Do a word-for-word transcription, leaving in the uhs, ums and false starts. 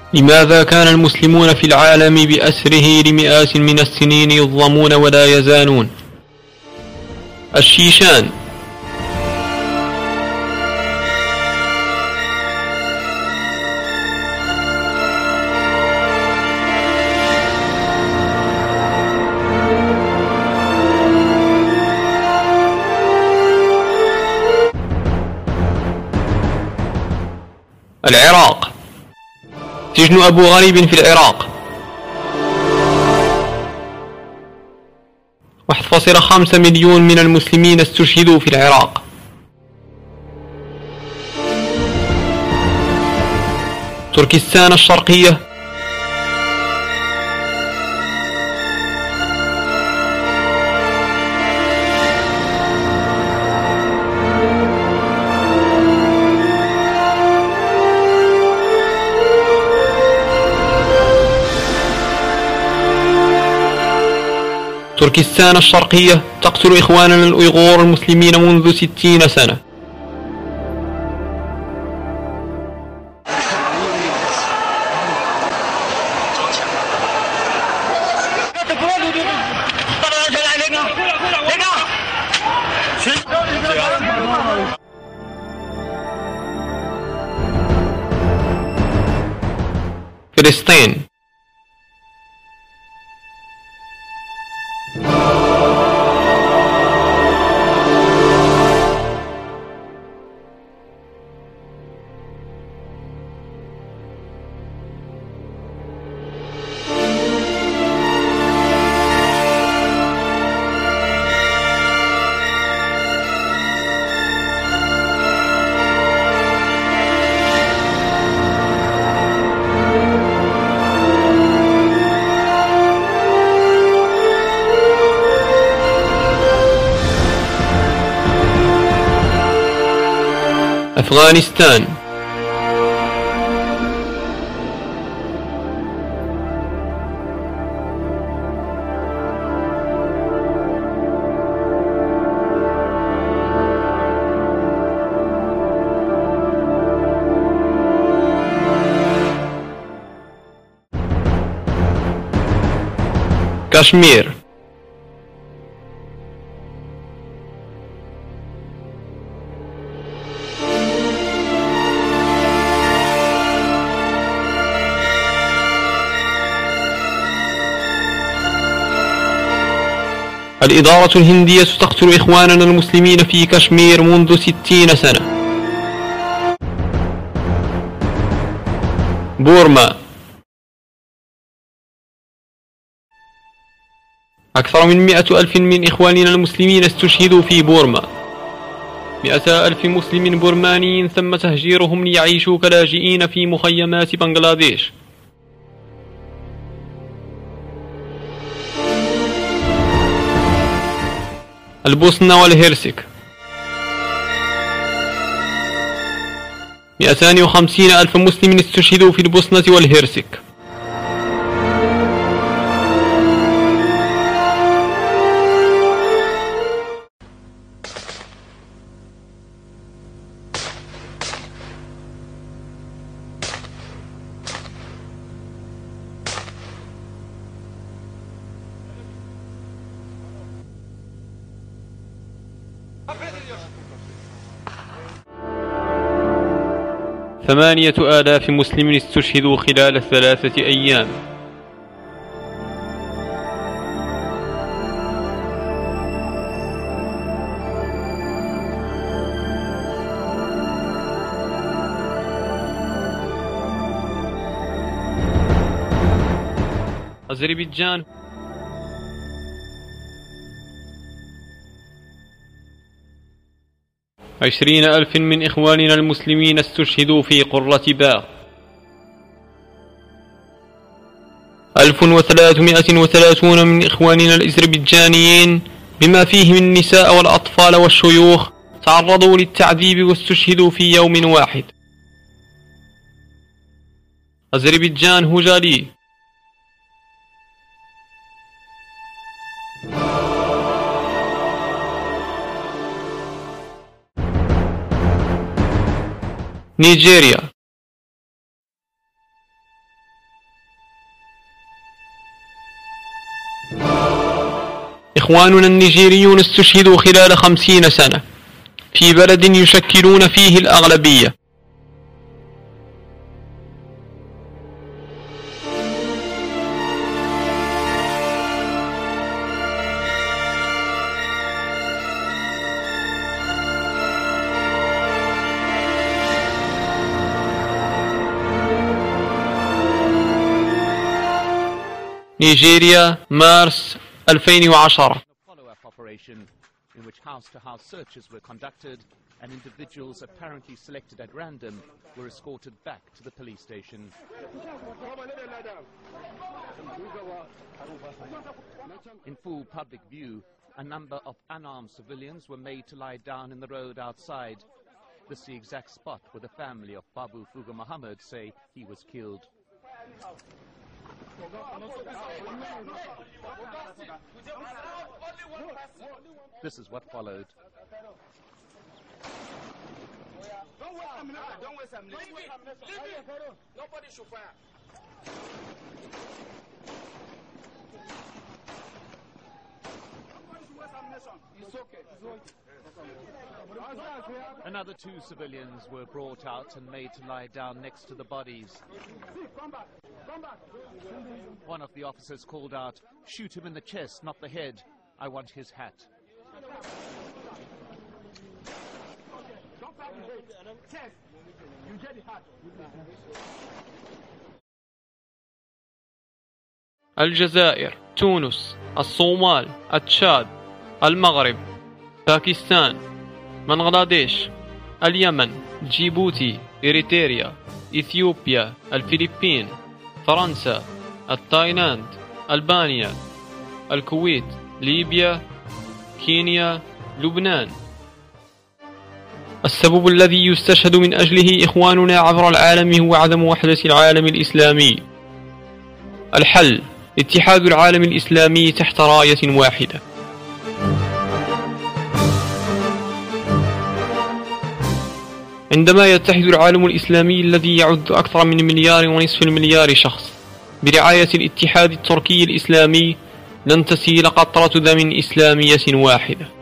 لماذا كان المسلمون في العالم بأسره لمئات من السنين يظلمون ولا يزانون؟ الشيشان. العراق. سجن أبو غريب في العراق. واحد فاصلة خمسة مليون من المسلمين استشهدوا في العراق. تركستان الشرقية. تركستان الشرقية تقتل إخواننا الأيغور المسلمين منذ ستين سنة. فلسطين. أفغانستان. كشمير. الإدارة الهندية تقتل إخواننا المسلمين في كشمير منذ ستين سنة. بورما. أكثر من مئة ألف من إخواننا المسلمين استشهدوا في بورما. مئة ألف مسلم برماني تم تهجيرهم ليعيشوا كلاجئين في مخيمات بنغلاديش. البوسنة والهرسك. مئتان وخمسين ألف مسلم استشهدوا في البوسنة والهرسك. ثمانية آلاف مسلم استشهدوا خلال ثلاثة أيام. أذربيجان. عشرين ألف من إخواننا المسلمين استشهدوا في قرة باغ. ألف وثلاثمائة وثلاثون من إخواننا الأذربيجانيين بما فيهم النساء والأطفال والشيوخ تعرضوا للتعذيب واستشهدوا في يوم واحد. أذربيجان هوجالي. نيجيريا. إخواننا النيجيريون استشهدوا خلال خمسين سنة في بلد يشكلون فيه الأغلبية. نيجيريا، مارس ألفين وعشرة. In which house-to-house searches were conducted and individuals apparently selected at random were escorted back to the police station. In full public view, a number of unarmed civilians were made to lie down in the road outside. This is the exact spot where the family of Babu Fuga Muhammad say he was killed. This is what followed. Nobody should fire. Another two civilians were brought out and made to lie down next to the bodies. One of the officers called out, "Shoot him in the chest, not the head. I want his hat." الجزائر، تونس، الصومال، تشاد، المغرب، باكستان، بنغلاديش، اليمن، جيبوتي، إريتريا، إثيوبيا، الفلبين، فرنسا، تايلاند، ألبانيا، الكويت، ليبيا، كينيا، لبنان. السبب الذي يستشهد من أجله إخواننا عبر العالم هو عدم وحدة العالم الإسلامي. الحل: اتحاد العالم الإسلامي تحت راية واحدة. عندما يتحد العالم الإسلامي الذي يعد أكثر من مليار ونصف المليار شخص برعاية الاتحاد التركي الإسلامي، لن تسيل قطرة دم إسلامية واحدة.